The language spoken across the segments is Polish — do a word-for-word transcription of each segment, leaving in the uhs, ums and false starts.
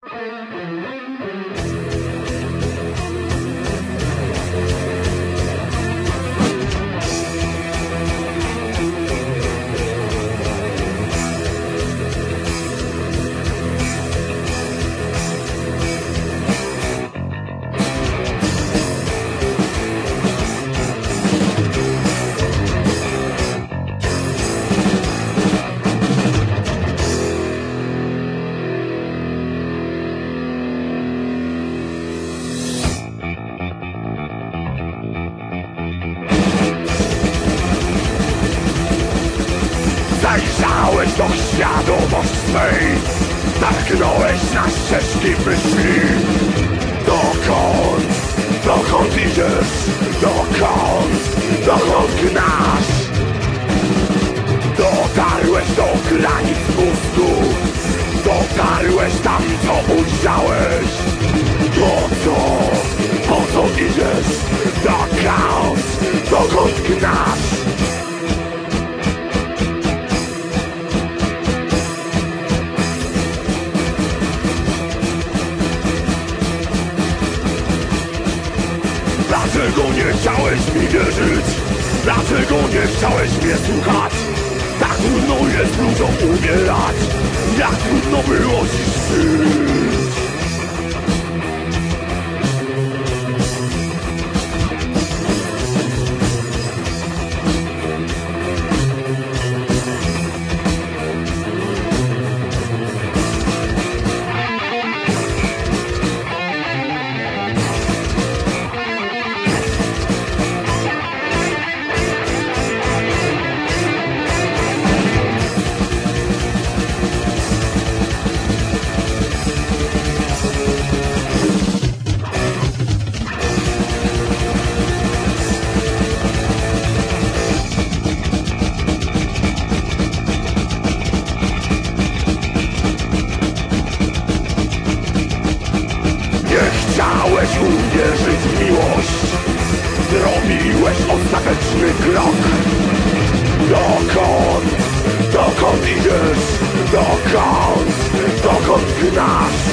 Zajrzałeś do świadomości swej, natknąłeś na ścieżki myśli. Dokąd, dokąd idziesz, dokąd, dokąd gnasz? Dotarłeś do granic mózgu, dotarłeś tam, co ujrzałeś. Po co, po co idziesz, dokąd, dokąd gnasz? Dlaczego nie chciałeś mi wierzyć? Dlaczego nie chciałeś mnie słuchać? Tak trudno jest ludziom umierać. Jak trudno było ci żyć. Chciałeś uwierzyć w miłość, zrobiłeś ostateczny krok. Dokąd, dokąd idziesz, dokąd, dokąd gnasz?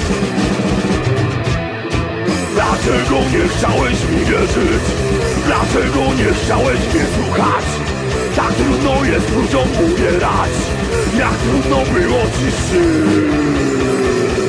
Dlaczego nie chciałeś mi wierzyć? Dlaczego nie chciałeś mnie słuchać? Tak trudno jest ludziom umierać. Jak trudno było ci żyć.